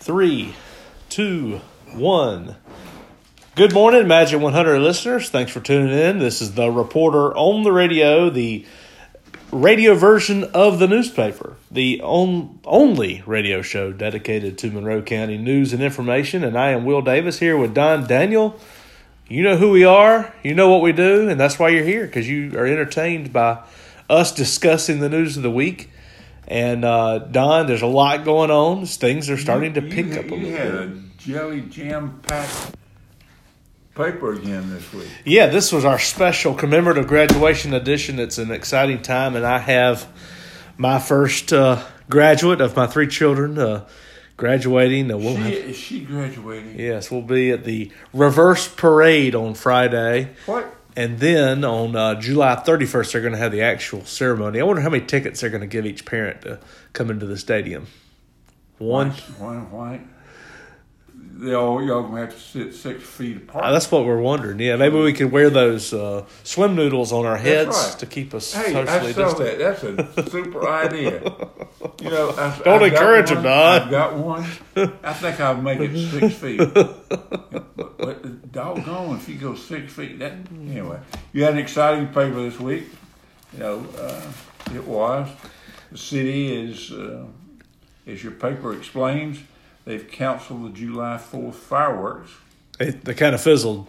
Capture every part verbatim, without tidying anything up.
Three, two, one. Good morning, Magic one hundred listeners. Thanks for tuning in. This is The Reporter on the Radio, the radio version of the newspaper, the on, only radio show dedicated to Monroe County news and information. And I am Will Davis here with Don Daniel. You know who we are, you know what we do, and that's why you're here, because you are entertained by us discussing the news of the week. And, uh, Don, there's a lot going on. Things are starting to you, pick you, up a you little had bit. a jelly jam-packed paper again this week. Yeah, this was our special commemorative graduation edition. It's an exciting time, and I have my first uh, graduate of my three children uh, graduating. Uh, we'll she, have, is she graduating? yes, we'll be at the reverse parade on Friday. What? And then on uh, July thirty-first, they're going to have the actual ceremony. I wonder how many tickets they're going to give each parent to come into the stadium. One. One white. They all y'all gonna have to sit six feet apart. Uh, that's what we're wondering. Yeah, maybe we could wear those uh, swim noodles on our heads right. to keep us Hey, socially I saw distant. that. That's a super idea. You know, I, Don't I've encourage got him, one, Don. I've got one. I think I'll make it six feet. But, but doggone, if you go six feet, that anyway. You had an exciting paper this week. You know, uh, it was the city is, uh, as your paper explains, they've canceled the July fourth fireworks. They, they kind of fizzled.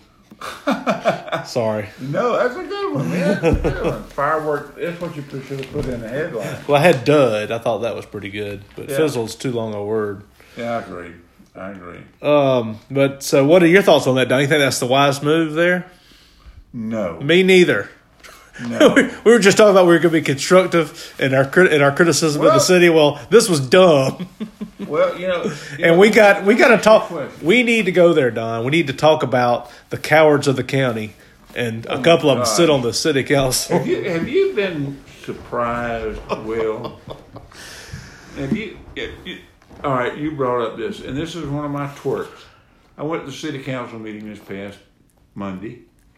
Sorry. No, that's a good one, man. That's a good one. Fireworks, that's what you should have put in the headline. Well, I had dud. I thought that was pretty good, but Yeah. fizzle's too long a word. Yeah, I agree. I agree. Um, but so, what are your thoughts on that, Don? You think that's the wise move there? No. Me neither. No. We were just talking about we were going to be constructive in our crit- in our criticism of Well- the city. Well, this was dumb, Well, you know. you and know, we got we got to talk. question. We need to go there, Don. We need to talk about the cowards of the county, and a Oh, couple of them God. sit on the city council. Have you, have you been surprised, Will? Have you, yeah, you? All right, you brought up this, and this is one of my twerks. I went to the city council meeting this past Monday.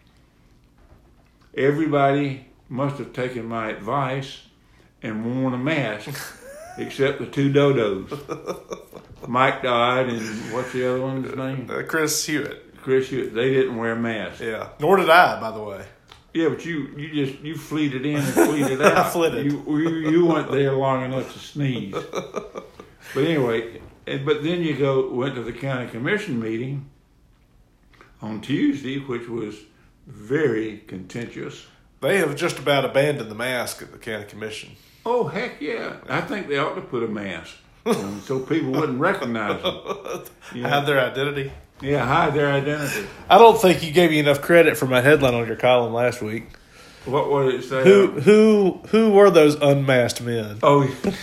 Everybody must have taken my advice and worn a mask, except the two dodos. Mike Dodd and what's the other one's name? Uh, Chris Hewitt. Chris Hewitt. They didn't wear masks. Yeah. Nor did I, by the way. Yeah, but you, you just you fleeted in and fleeted out. I flitted. You, you you weren't there long enough to sneeze. But anyway, and, but then you go went to the county commission meeting on Tuesday, which was very contentious. They have just about abandoned the mask at the county commission. Oh heck yeah! I think they ought to put a mask on so people wouldn't recognize them. You know? Have their identity. Yeah, hide their identity. I don't think you gave me enough credit for my headline on your column last week. What would it say? Who who who were those unmasked men? Oh,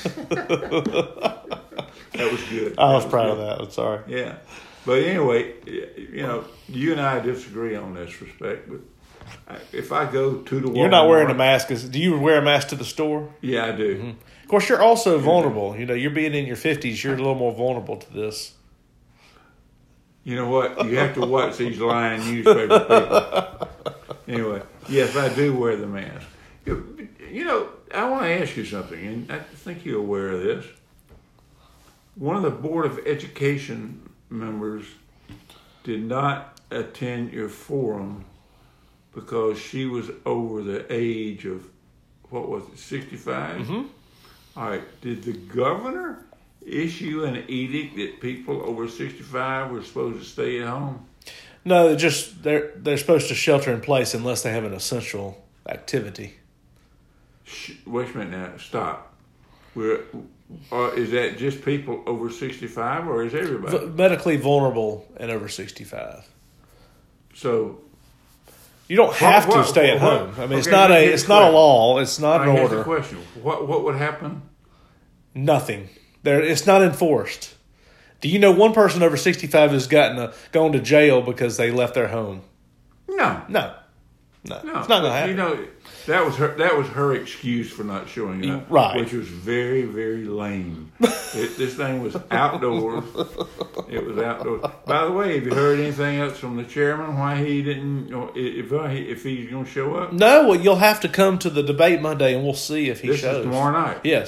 that was good. I was That proud good. of that. I'm sorry. Yeah, but anyway, you know, you and I disagree on this respect. But I- if I go to the, You're not wearing a Walmart- mask. Is- Do you wear a mask to the store? Yeah, I do. Mm-hmm. Of course, you're also vulnerable. You know, you're being in your fifties. You're a little more vulnerable to this. You know what? You have to watch these lying newspaper people. Anyway, yes, I do wear the mask. You, you know, I want to ask you something, and I think you're aware of this. One of the Board of Education members did not attend your forum because she was over the age of, what was it, sixty-five? Mm-hmm. All right. Did the governor issue an edict that people over sixty-five were supposed to stay at home? No, they're just they're they're supposed to shelter in place unless they have an essential activity. Sh- Wait a minute now. Stop. We're, or is that just people over sixty-five, or is everybody? V- medically vulnerable and over sixty-five. So You don't have What- to what- stay at what- home. I mean, it's okay, not a here's it's the not a question. law. It's not I an here's the order. question: What what would happen? Nothing. There, it's not enforced. Do you know one person over sixty-five who's gotten a, gone to jail because they left their home? No, No, no, no. it's not going to happen. You know, that was her. That was her excuse for not showing up, Right. Which was very, very lame. it, this thing was outdoors. It was outdoors. By the way, have you heard anything else from the chairman? Why he didn't? You know, if if he's going to show up? No, well, you'll have to come to the debate Monday, and we'll see if he This shows. is tomorrow night. Yes.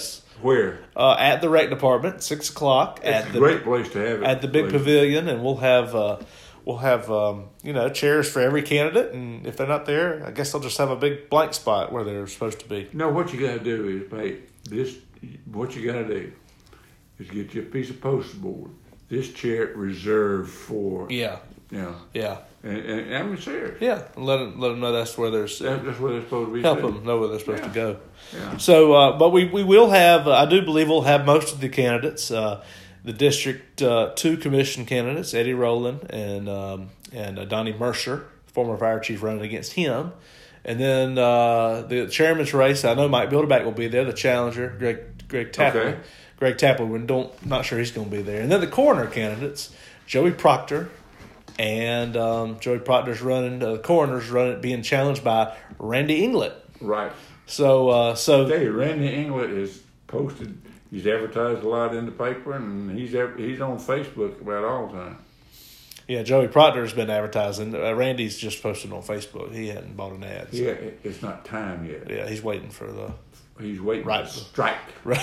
Where? Uh, at the rec department, six o'clock. It's at a the, great place to have it. At the big please. pavilion, and we'll have uh, we'll have um, you know chairs for every candidate, and if they're not there, I guess they'll just have a big blank spot where they're supposed to be. No, what you got to do is pay this. What you got to do is get you a piece of poster board. This chair reserved for. Yeah. You know, Yeah. And, and I'm serious. Yeah. And let them let them know that's where there's. That, that's where they're supposed to be. Help too. them know where they're supposed Yeah. to go. Yeah. So, uh, but we, we will have. Uh, I do believe we'll have most of the candidates. Uh, the District uh, Two Commission candidates, Eddie Rowland and um, and uh, Donnie Mercer, former fire chief, running against him. And then uh, the chairman's race, I know Mike Bilderback will be there. The challenger, Greg Greg Tapley. Okay. Greg Tapley, we don't not sure he's going to be there. And then the coroner candidates, Joey Proctor, and um, Joey Proctor's running. Uh, the coroner's running, being challenged by Randy Englert. Right. So, uh, so Hey, Randy Englert is posted. He's advertised a lot in the paper, and he's ev- he's on Facebook about all the time. yeah, Joey Proctor's been advertising. Uh, Randy's just posted on Facebook. He hadn't bought an ad. So. Yeah, it's not time yet. Yeah, he's waiting for the He's waiting Right. to strike. right.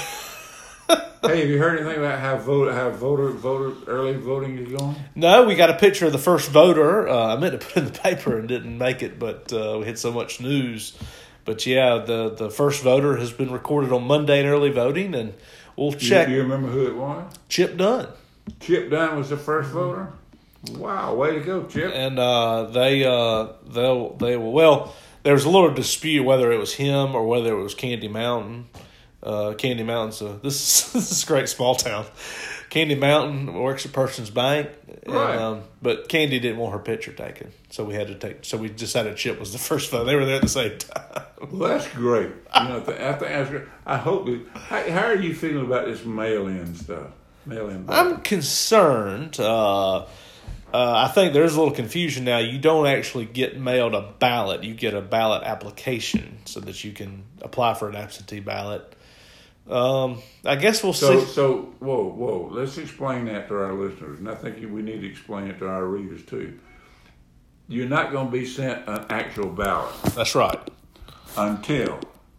Hey, have you heard anything about how vote how voter voter early voting is going? No, we got a picture of the first voter. Uh, I meant to put it in the paper and didn't make it, but uh, we had so much news. But yeah, the, the first voter has been recorded on Monday in early voting, and we'll check. Do you, you remember who it was? Chip Dunn. Chip Dunn was the first voter. Wow, way to go, Chip! And uh, they uh, they'll they will well. There was a little dispute whether it was him or whether it was Candy Mountain. Uh, Candy Mountain's a, this is, this is a great small town. Candy Mountain works at Person's Bank, and, Right. um, but Candy didn't want her picture taken, so we had to take. So we decided Chip was the first vote. They were there at the same time. Well, that's great. You know, I think that's great. I hope. It, how, how are you feeling about this mail-in stuff? Mail-in. voting? I'm concerned. Uh, uh, I think there's a little confusion now. You don't actually get mailed a ballot. You get a ballot application so that you can apply for an absentee ballot. Um, I guess we'll So, see. so whoa, whoa. Let's explain that to our listeners, and I think we need to explain it to our readers too. You're not going to be sent an actual ballot That's right. until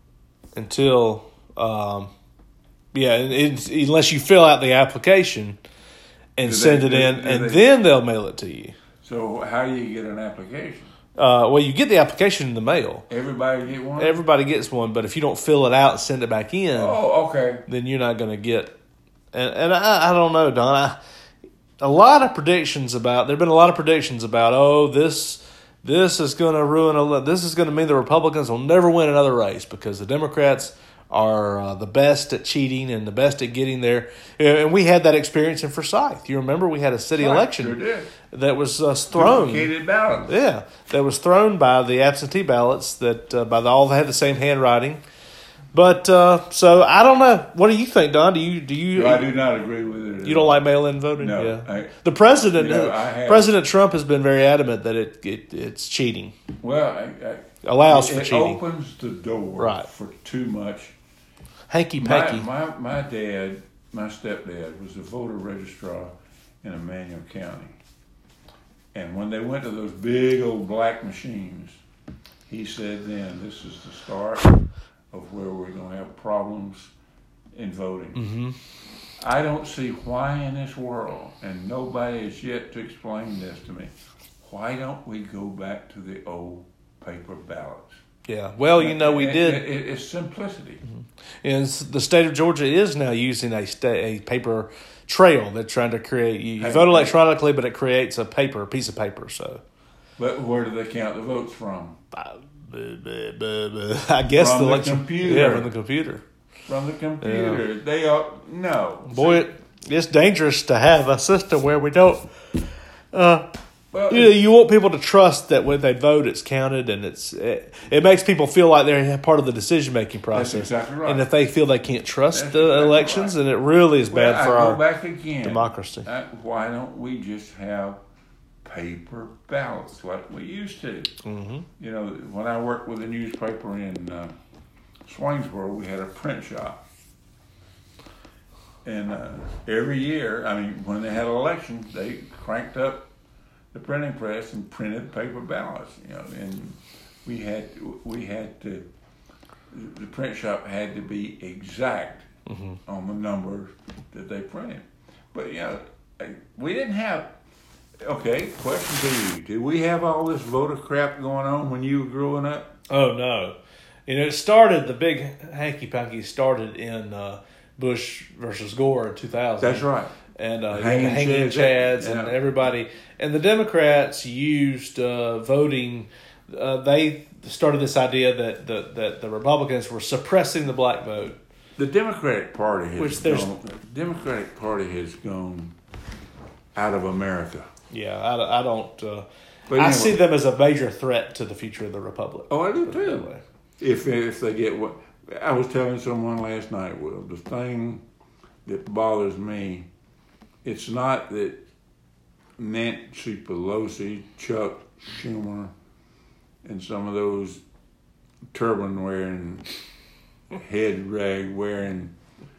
Until, um, yeah, it, it's- unless you fill out the application and Do they- send it do- in, do and they- then they'll mail it to you. So how do you get an application? Uh, well, you get the application in the mail. Everybody get one? Everybody gets one, but if you don't fill it out and send it back in, Oh, okay. then you're not going to get. And and I, I don't know, Don. I, a lot of predictions about there have been a lot of predictions about oh this this is going to ruin a this is going to mean the Republicans will never win another race because the Democrats are uh, the best at cheating and the best at getting there. And we had that experience in Forsyth. You remember we had a city Right, election sure did. that was uh, thrown. Duplicated ballots. Yeah, that was thrown by the absentee ballots that uh, by the, all they had the same handwriting. But uh, so I don't know. What do you think, Don? Do you do you? No, I do not agree with it. at You don't all. like mail-in voting? No, Yeah. I- the president, You know, I have- President Trump, has been very adamant that it, it it's cheating. Well, I, I, Allows for it cheating. opens the door Right. for too much. Hanky My, panky. my my dad, my stepdad, was a voter registrar in Emmanuel County, and when they went to those big old black machines, he said, "Then this is the start of where we're going to have problems in voting." Mm-hmm. I don't see why in this world, and nobody has yet to explain this to me. Why don't we go back to the old paper ballots? Yeah. Well, you know, we It- did. it- it- it's simplicity. And the state of Georgia is now using a sta- a paper trail. They're trying to create. You, you Paper. vote electronically, but it creates a paper, a piece of paper. So. But where do they count the votes from? I guess From the the election. computer. Yeah, from the computer. From the computer. They are no. Boy, it, it's dangerous to have a system where we don't. Uh, Well, you know, you want people to trust that when they vote, it's counted, and it's it, it makes people feel like they're part of the decision making process. exactly right. And if they feel they can't trust That's the exactly elections, right. then it really is well, bad I for go our back again. democracy. Uh, why don't we just have paper ballots like we used to? Mm-hmm. You know, when I worked with a newspaper in uh, Swainsboro, we had a print shop. And uh, every year, I mean, when they had elections, they cranked up the printing press and printed paper ballots. You know, and we had we had to. The print shop had to be exact mm-hmm. on the numbers that they printed. But, you know, we didn't have, okay, question to you. Did we have all this voter crap going on when you were growing up? Oh, no. You know, it started, the big hanky-panky started in uh, Bush versus Gore in two thousand. That's right. And uh, hanging, hanging chads, chads yeah. and everybody. And the Democrats used uh, voting. Uh, they started this idea that the, that the Republicans were suppressing the black vote. The Democratic Party has Which there's, gone. The Democratic Party has gone out of America. Yeah, I, I don't. Uh, but I anyway, see them as a major threat to the future of the republic. Oh, I do too. If if they get what I was telling someone last night, Will, the thing that bothers me, it's not that Nancy Pelosi, Chuck Schumer, and some of those turban wearing, head rag wearing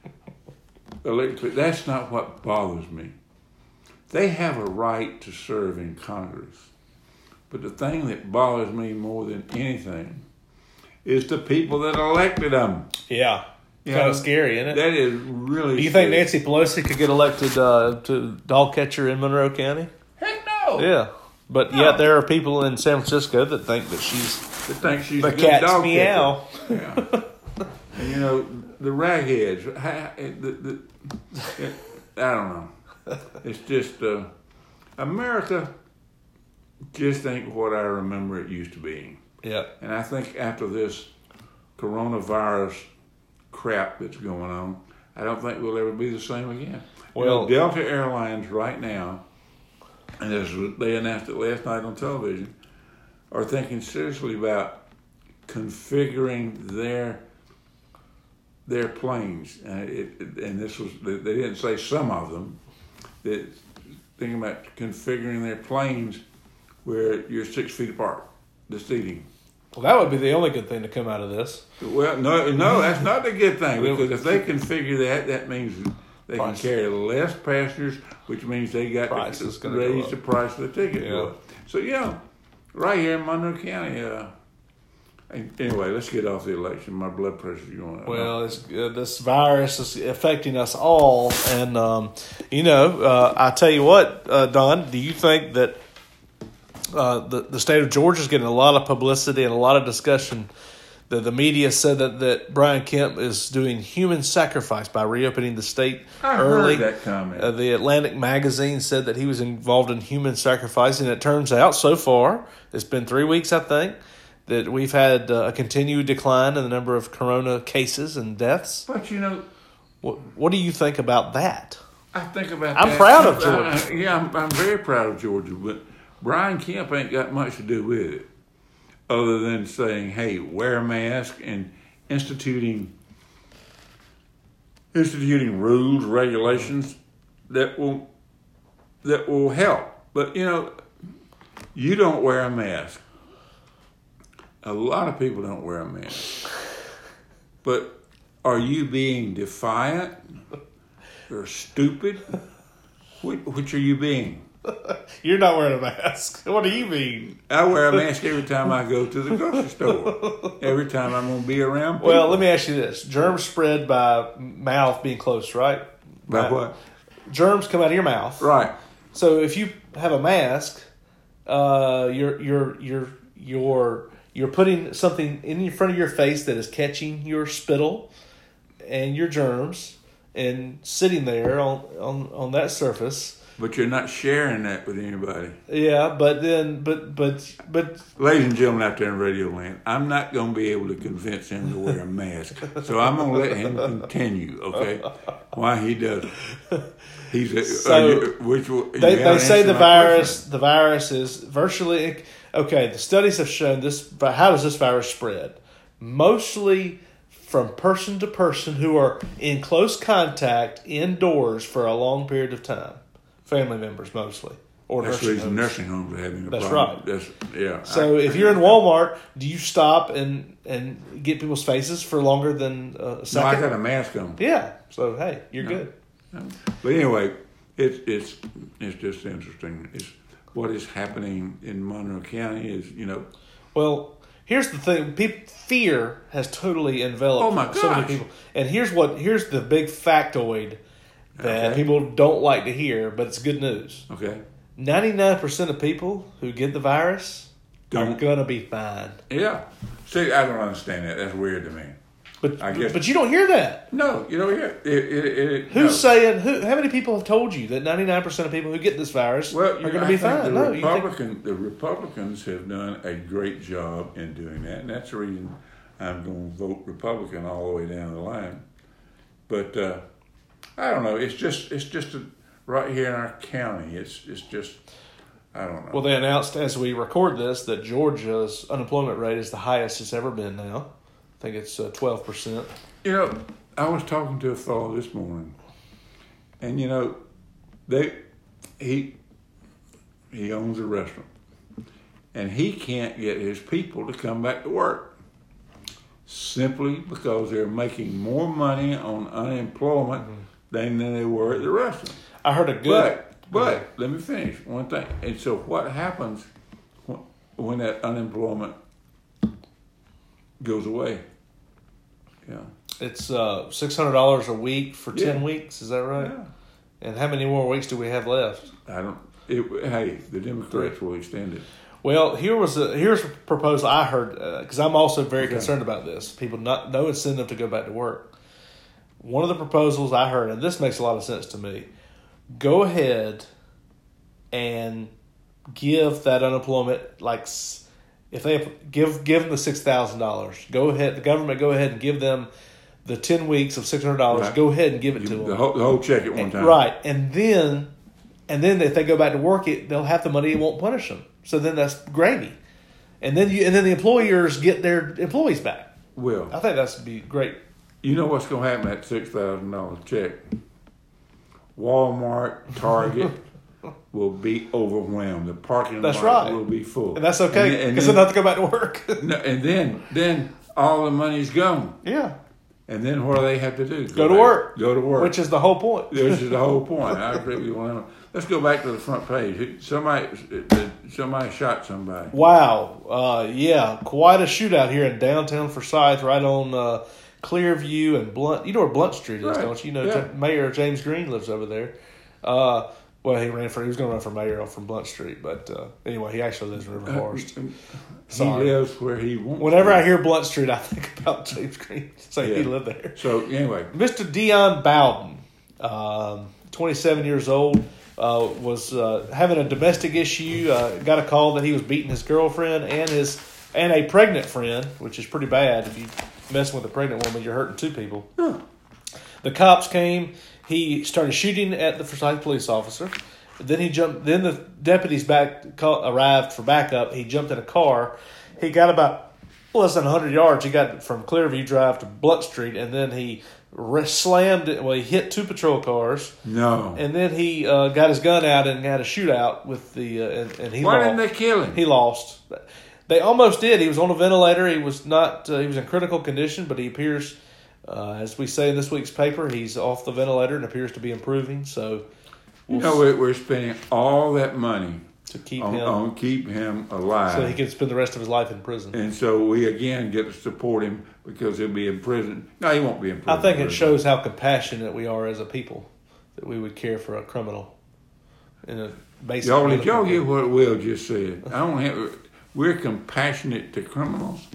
elected. That's not what bothers me. They have a right to serve in Congress. But the thing that bothers me more than anything is the people that elected them. Yeah. You kind know, of scary, isn't it? That is really Do you scary. think Nancy Pelosi could get elected uh, to dog catcher in Monroe County? Heck no. Yeah. But No. yet there are people in San Francisco that think that she's That think she's the a good cat's dog meow. catcher. Yeah. And you know, the ragheads, ha- the, the, it, I don't know. It's just, uh, America just ain't what I remember it used to be. Yeah. And I think after this coronavirus crap that's going on, I don't think we'll ever be the same again. Well, you know, Delta Airlines right now, and as they announced it last night on television, are thinking seriously about configuring their their planes. And, it, and this was, they didn't say some of them, that thinking about configuring their planes where you're six feet apart, the seating. Well, that would be the only good thing to come out of this. Well, no, no, that's not the good thing, because if they configure that, that means they Price. can carry less passengers, which means they got Price to is gonna raise go the up. price of the ticket. Yeah. So, yeah, right here in Monroe County. Uh, anyway, let's get off the election. My blood pressure's going up. Well, it's, uh, this virus is affecting us all. And, um, you know, uh, I tell you what, uh, Don, do you think that uh, the, the state of Georgia is getting a lot of publicity and a lot of discussion? The, the media said that, that Brian Kemp is doing human sacrifice by reopening the state I early. heard that comment. Uh, the Atlantic magazine said that he was involved in human sacrifice, and it turns out so far, it's been three weeks, I think, that we've had uh, a continued decline in the number of corona cases and deaths. But, you know, What, what do you think about that? I think about I'm that. proud of I- I- Georgia. yeah, I'm, I'm very proud of Georgia, but Brian Kemp ain't got much to do with it, other than saying, hey, wear a mask and instituting instituting rules, regulations that will that will help. But, you know, you don't wear a mask. A lot of people don't wear a mask. But are you being defiant or stupid? Which, which are you being? You're not wearing a mask. What do you mean? I wear a mask every time I go to the grocery store. Every time I'm going to be around people. Well, let me ask you this. Germs spread by mouth being close, right? By what? Germs come out of your mouth. Right. So if you have a mask, uh, you're you're you're you're you're putting something in front of your face that is catching your spittle and your germs and sitting there on, on, on that surface. But you're not sharing that with anybody. Yeah, but then but but but Ladies and gentlemen out there in Radio Land, I'm not going to be able to convince him to wear a mask. So I'm going to let him continue, okay? Why he does it. He's a, So, uh, you, which will, they you they haven't say answered the my virus question. the virus is virtually okay. The studies have shown this. How does this virus spread? Mostly from person to person who are in close contact indoors for a long period of time. Family members mostly, or That's the nursing reason homes. nursing homes are having a That's problem. right. That's yeah. So I- if you're in Walmart, do you stop and and get people's faces for longer than a no, I second? got a mask on. Yeah. So hey, you're good. But anyway, it's it's it's just interesting. It's what is happening in Monroe County is, you know, Well, here's the thing: people, fear has totally enveloped Oh my so many gosh. people. And here's what here's the big factoid that Okay. people don't like to hear, but it's good news. Okay. Ninety-nine percent of people who get the virus are Don't. gonna be fine. Yeah. See, I don't understand that. That's weird to me. But I guess- but you don't hear that. No, you know, yeah. It, it, it, Who's no. saying? Who? How many people have told you that ninety-nine percent of people who get this virus Well, are you going know, to I be think fine? The No, you think, Republican, the Republicans have done a great job in doing that, and that's the reason I'm going to vote Republican all the way down the line. But uh, I don't know. It's just it's just a, right here in our county. It's it's just I don't know. well, they announced as we record this that Georgia's unemployment rate is the highest it's ever been. Now, I think it's twelve percent. You know, I was talking to a fellow this morning, and you know, they he he owns a restaurant, and he can't get his people to come back to work simply because they're making more money on unemployment Mm-hmm. than, than they were at the restaurant. I heard a good. But but let me finish one thing. And so what happens when, when that unemployment goes away? Yeah. It's uh, six hundred dollars a week for ten Yeah. weeks. Is that right? Yeah. And how many more weeks do we have left? I don't. It, hey, the Democrats will extend it. Well, here was a here's a proposal I heard because I'm also very Okay. concerned about this. People not no incentive to go back to work. One of the proposals I heard, and this makes a lot of sense to me, go ahead and give that unemployment like s- if they give give them the six thousand dollars. Go ahead, the government go ahead and give them the ten weeks of six hundred dollars. Right. Go ahead and give it to You- them. the, whole, the whole check at one time. Right, and then, and then if they go back to work, it they'll have the money. It won't punish them. So then that's gravy, and then you and then the employers get their employees back. Well, I think that's be great. you know what's going to happen at that six thousand dollars check? Walmart, Target will be overwhelmed. The parking That's lot right. will be full. And that's okay And, because then, they don't have to go back to work. no, and then then all the money's gone. Yeah, And then what do they have to do? Go to back- work. Go to work. which is the whole point. Which is the whole point. I agree with you. one hundred percent. Let's go back to the front page. Somebody, somebody shot somebody. Wow, uh, yeah, quite a shootout here in downtown Forsyth, right on uh, Clearview and Blunt. You know where Blunt Street is, Right. don't you? You know Yeah. Mayor James Green lives over there. Uh, well, he ran for he was going to run for mayor from Blunt Street, but uh, anyway, he actually lives in River Forest. He Sorry. lives where he wants. Whenever to. I hear Blunt Street, I think about James Green, saying he Yeah. lived there. So anyway, Mister Dion Bowden, um, twenty-seven years old, uh, was uh, having a domestic issue. Uh, got a call that he was beating his girlfriend and his and a pregnant friend, which is pretty bad. If you mess with a pregnant woman, you're hurting two people. huh. The cops came. He started shooting at the Forsyth police officer. Then he jumped. Then the deputies back call, arrived for backup. He jumped in a car. He got about less than one hundred yards. He got from Clearview Drive to Blunt Street, and then he re- slammed it. Well, he hit two patrol cars, no. and then he uh, got his gun out and had a shootout with the. Uh, and, and he Why lost. didn't they kill him? He lost. They almost did. He was on a ventilator. He was not. Uh, he was in critical condition, but he appears, uh, as we say in this week's paper, he's off the ventilator and appears to be improving. So, You we'll know, we're, we're spending all that money to keep on, him on keep him alive. so he can spend the rest of his life in prison. And so we again get to support him because he'll be in prison. No, he won't be in prison. I think it shows how compassionate we are as a people that we would care for a criminal. In a basic. Y'all, did y'all medical- get what Will just said? I don't have. We're compassionate to criminals.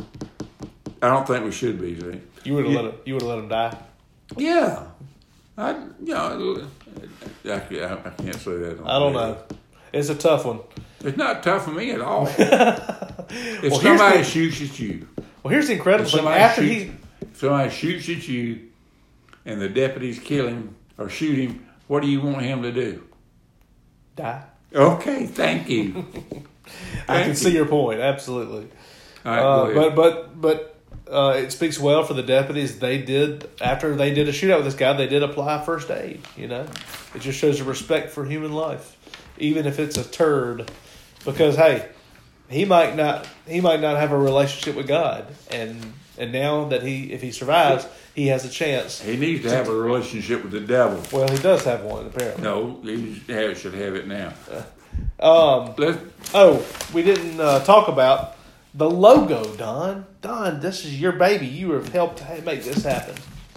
I don't think we should be. See? You would have You- let him. You would have let him die. Yeah. I, you know, I, I, I can't say that. on I don't radio. know. It's a tough one. It's not tough for me at all. if Well, here's somebody the- shoots at you, Well, here's the incredible if thing. somebody, After shoots, he, if somebody shoots at you and the deputies kill him or shoot him, what do you want him to do? die. Okay, thank you. I Thank can you. see your point. Absolutely. All right, Uh, go but ahead. but but uh, it speaks well for the deputies. They did after they did a shootout with this guy. They did apply first aid. You know, it just shows a respect for human life, even if it's a turd. Because hey, he might not he might not have a relationship with God, and and now that he if he survives, he has a chance. He needs to have a relationship with the devil. Well, he does have one apparently. No, he should have it now. Um, Let's, oh, we didn't uh, talk about The logo, Don. Don, this is your baby. You have helped make this happen.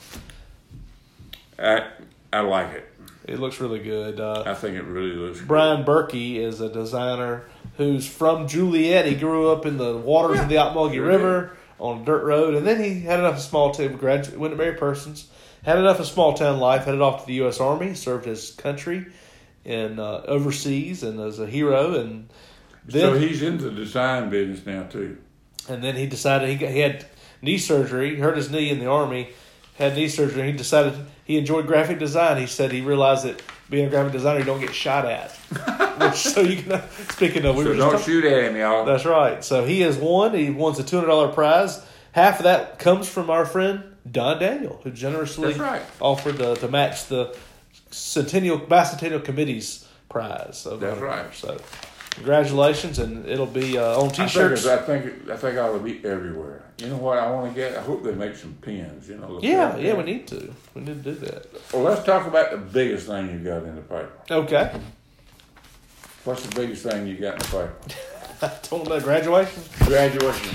I I like it. It looks really good. Uh, I think it really looks Brian Berkey is a designer who's from Juliet. He grew up in the waters Yeah, of the Ocmulgee sure River on a dirt road, and then he had enough of small town, graduate, went to Mary Persons, had enough of small town life, headed off to the U S Army, served his country in uh, overseas, and as a hero, and then So he's into the design business now too. and then he decided he got, he had knee surgery, hurt his knee in the Army, had knee surgery. And he decided he enjoyed graphic design. He said he realized that being a graphic designer, you don't get shot at. Which, so you can. Speaking of, we So were just don't talking, shoot at him, y'all. that's right. So he has won. He won a two hundred dollar prize. Half of that comes from our friend Don Daniel, who generously That's right. offered to, to match the Centennial Bicentennial Committee's prize. So, That's right. So congratulations, and it'll be uh, on I think, T-shirts. it's- I think it- I think I ought to be everywhere. You know what I want to get? I hope they make some pins. You know. look Yeah, at yeah, we that. need to. We need to do that. Well, let's talk about the biggest thing you got in the paper. Okay. What's the biggest thing you got in the paper? Told them about graduation. Graduation.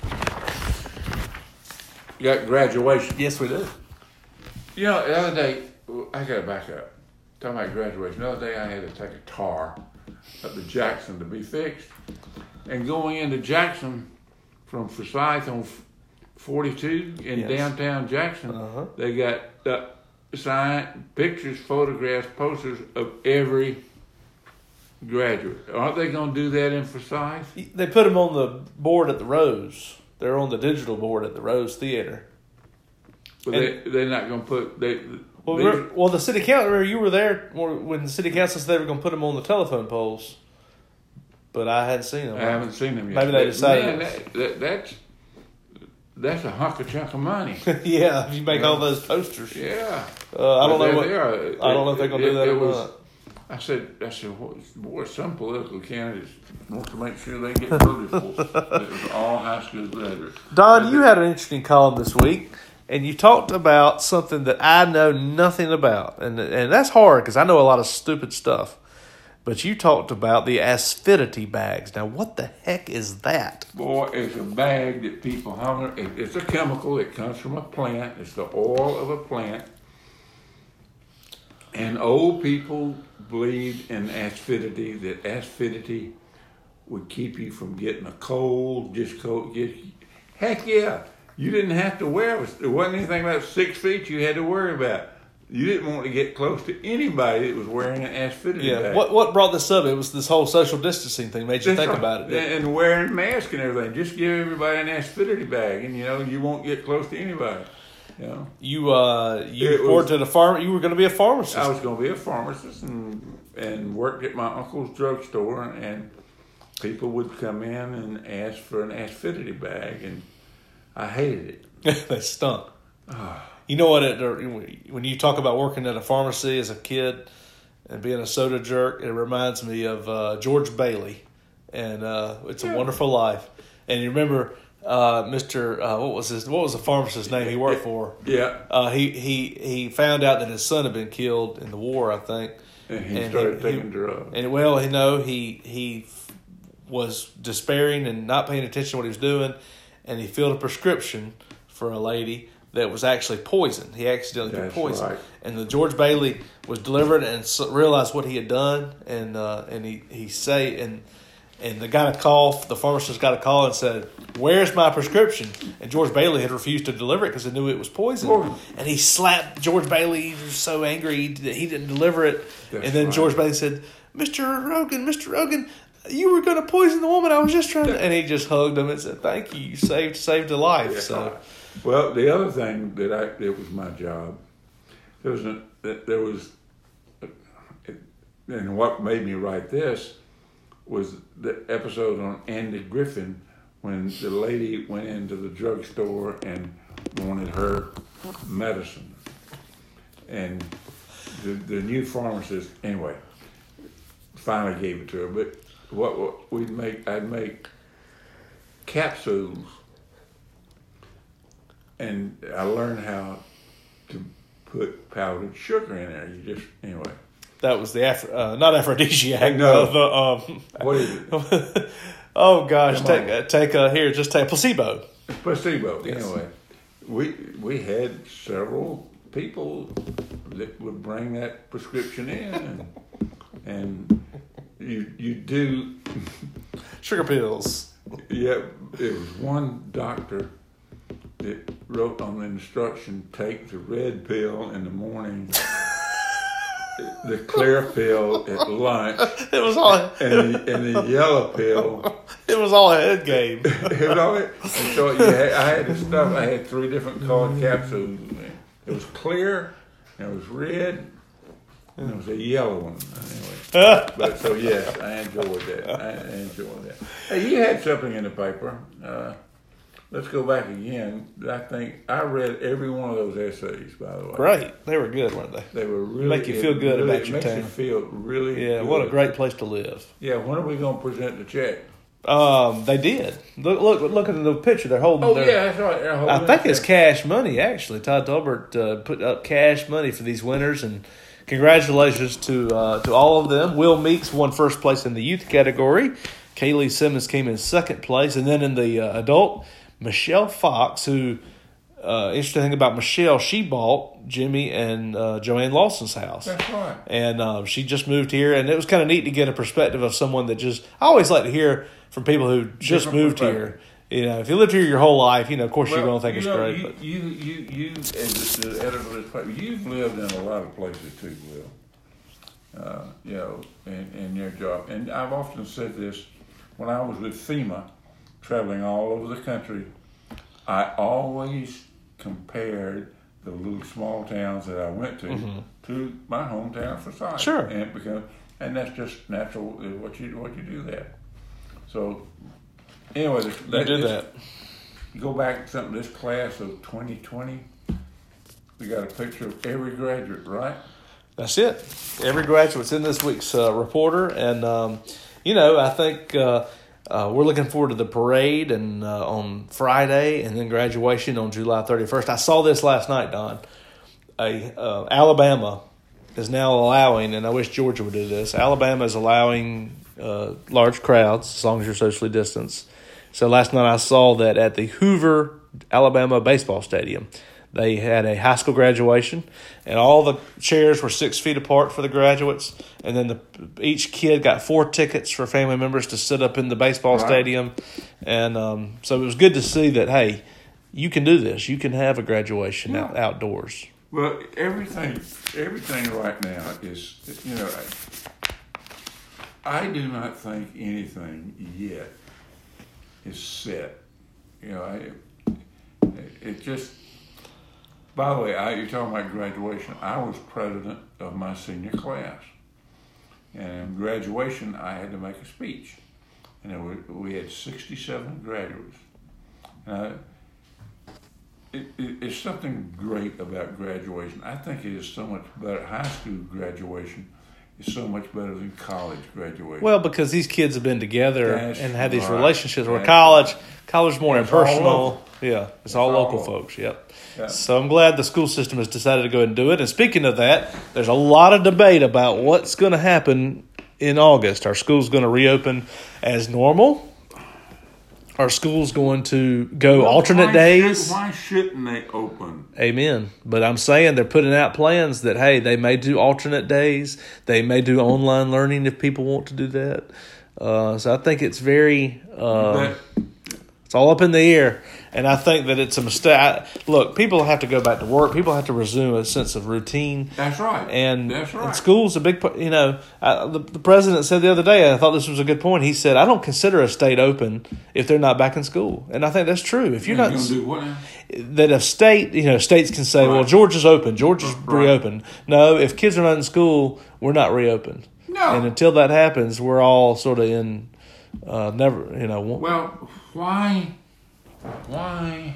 You got graduation. Yes, we do. You know, the other day, I got to back up. Talking about graduation. The other day, I had to take a car up to Jackson to be fixed. And going into Jackson from Forsyth on forty-two in Yes. downtown Jackson, Uh-huh. they got uh, sign, pictures, photographs, posters of every graduate. Aren't they going to do that in Forsyth? They put them on the board at the Rose. They're on the digital board at the Rose Theater. But they, they're not going to put... They, Well, these- we're- well, the city council. Remember, you were there when the city council said they were going to put them on the telephone poles, but I hadn't seen them. I haven't seen them yet. Maybe they But, decided- Man, that, that, that's that's a hunk of chunk of money. Yeah, if you make Yeah. all those posters. Yeah. Uh, I don't But know they- what. they are. I don't know if they're gonna do that It or was- not. I said, I said, what, boy, some political candidates want to make sure they get voted for. It was all high school graduates. Don, you had an interesting column this week, and you talked about something that I know nothing about, and and that's hard because I know a lot of stupid stuff. But you talked about the aspidity bags. Now, what the heck is that? Boy, it's a bag that people hunger. It, it's a chemical. It comes from a plant. It's the oil of a plant. And old people believed in aspidity, that aspidity would keep you from getting a cold, just cold. Get, heck yeah. You didn't have to wear it. There wasn't anything about six feet you had to worry about. You didn't want to get close to anybody that was wearing an aspidity Yeah. bag. What what brought this up? It was this whole social distancing thing made you That's think right. about it. didn't it? And, and wearing masks and everything. Just give everybody an aspidity bag, and you know you won't get close to anybody. You know, You uh you It was- worked at a farm. You were going to be a pharmacist. I was going to be a pharmacist and and worked at my uncle's drugstore, and people would come in and ask for an aspidity bag, and I hated it. They stunk. You know what? It, when you talk about working at a pharmacy as a kid and being a soda jerk, it reminds me of uh, George Bailey, and uh, It's a Yeah. Wonderful Life. And you remember uh, Mister Uh, what was his? What was the pharmacist's name he worked for? Yeah, Uh, he he he found out that his son had been killed in the war, I think. and he And started he- taking drugs. And well, you know, he he was despairing and not paying attention to what he was doing, and he filled a prescription for a lady that was actually poison. He accidentally put That's poison, right. and the George Bailey was delivered and s- realized what he had done, and uh, and he he say and. And the guy called, the pharmacist got a call and said, "Where's my prescription?" And George Bailey had refused to deliver it because he knew it was poison. Poison. And he slapped George Bailey. He was so angry that he didn't deliver it. That's and then right. George Bailey said, "Mister Rogan, Mister Rogan, you were going to poison the woman. I was just trying to." And he just hugged him and said, "Thank you. You saved saved a life." Yeah. So Well, the other thing that I that was my job. There was a, there was, and what made me write this was the episode on Andy Griffin when the lady went into the drugstore and wanted her medicine, and the the new pharmacist anyway finally gave it to her. But what, what we'd make, I'd make capsules. And I learned how to put powdered sugar in there. You just anyway. that was the Afro, uh, not aphrodisiac. No. uh, the um, What is it? Oh gosh, Come take on. uh, take a here, just take placebo. Placebo. Yes. Anyway, we we had several people that would bring that prescription in, and, and you you do. Sugar pills. Yeah, it was one doctor that wrote on the instruction: take the red pill in the morning, the clear pill at lunch, It was all and the, and the yellow pill. it was all a head game. It was all it. And so you had, I had this stuff. I had three different colored capsules. It was clear, and it was red, and there was a yellow one. Anyway, but so yes, I enjoyed that. I enjoyed that. Hey, you had something in the paper. Uh, let's go back again. I think I read every one of those essays. By the way, Great, they were good, weren't they? they were really Make you feel it good really, about your it makes town. you feel really. Yeah, good. what a great place to live. Yeah, when are we going to present the check? Um, they did. Look, look, look at the picture. They're holding. Oh their, yeah, that's right. They're I holding think the it's check. cash money. Actually, Todd Tolbert uh, put up cash money for these winners, and congratulations to uh, to all of them. Will Meeks won first place in the youth category. Kaylee Simmons came in second place, and then in the uh, adult, Michelle Fox, who uh, interesting thing about Michelle, she bought Jimmy and uh, Joanne Lawson's house. That's right. And uh, she just moved here, and it was kind of neat to get a perspective of someone that just. I always like to hear from people who just Different moved here. You know, if you lived here your whole life, you know, of course you're going to think you it's know, great. You, But you, you, you, as the editor of this paper, you've lived in a lot of places too, Will. Uh, you know, in, in your job. And I've often said this when I was with FEMA, traveling all over the country, I always compared the little small towns that I went to Mm-hmm. to my hometown society. Sure. And because, and that's just natural uh, what you what you do there. So anyway, this, you did this- that. Go back to something, this class of twenty twenty, we got a picture of every graduate, right? That's it. Every graduate's in this week's uh, reporter, and um, you know, I think uh, uh, we're looking forward to the parade and uh, on Friday, and then graduation on July thirty-first. I saw this last night, Don. A uh, Alabama is now allowing, and I wish Georgia would do this. Alabama is allowing uh, large crowds as long as you're socially distanced. So last night I saw that at the Hoover, Alabama baseball stadium, they had a high school graduation, and all the chairs were six feet apart for the graduates. And then the, each kid got four tickets for family members to sit up in the baseball Right. stadium. And um, so it was good to see that, hey, you can do this. You can have a graduation Yeah. out, outdoors. Well, everything, everything right now is, you know, I, I do not think anything yet is set. You know, I, it just. By the way, I, you're talking about graduation. I was president of my senior class, and in graduation, I had to make a speech, and there were, we had sixty-seven graduates. Now, it, it, it's something great about graduation. I think it is so much better. High school graduation is so much better than college graduation. Well, because these kids have been together That's and had these right. relationships. Where That's college, college is more It's all impersonal. local. Yeah, it's, It's all all local local. folks. Yep. Yeah. So I'm glad the school system has decided to go ahead and do it. And speaking of that, there's a lot of debate about what's going to happen in August. Are schools going to reopen as normal? Are schools going to go Well, alternate why days? Should, why shouldn't they open? Amen. But I'm saying they're putting out plans that, hey, they may do alternate days. They may do online learning if people want to do that. Uh, so I think it's very, uh, But it's all up in the air. And I think that it's a mistake. I, look, people have to go back to work. People have to resume a sense of routine. that's right. And, that's right. and school's a big, part- you know, I, the, the president said the other day, and I thought this was a good point. He said, I don't consider a state open if they're not back in school. And I think that's true. If you're You're not, gonna do what now? that a state, you know, states can say, well, Right. Georgia's open, Georgia's Right. reopened. No, if kids are not in school, we're not reopened. No. And until that happens, we're all sort of in, uh, never, you know. one- Well, why, why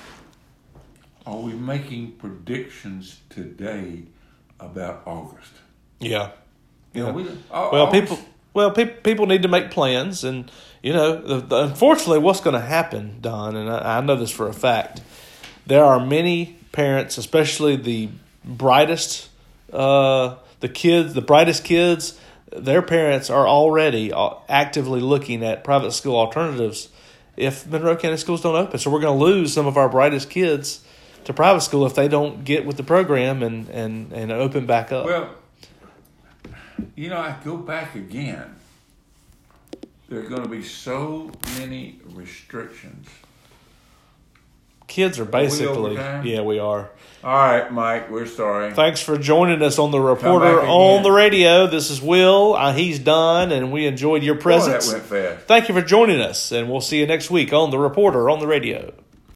are we making predictions today about August? Yeah. You know, Yeah. we, Au- Well, August- people, well, pe- people need to make plans, and you know, the, the, unfortunately, what's going to happen, Don, and I, I know this for a fact. There are many parents, especially the brightest, uh, the kids, the brightest kids their parents are already actively looking at private school alternatives if Monroe County schools don't open. So we're going to lose some of our brightest kids to private school if they don't get with the program and, and, and open back up. Well, you know, I go back again. There are going to be so many restrictions. Kids are basically, are we over time? Yeah, we are. All right, Mike, we're sorry. Thanks for joining us on the Reporter on the Radio. This is Will. Uh, he's done, and we enjoyed your presence. Boy, that went fast. Thank you for joining us, and we'll see you next week on the Reporter on the Radio.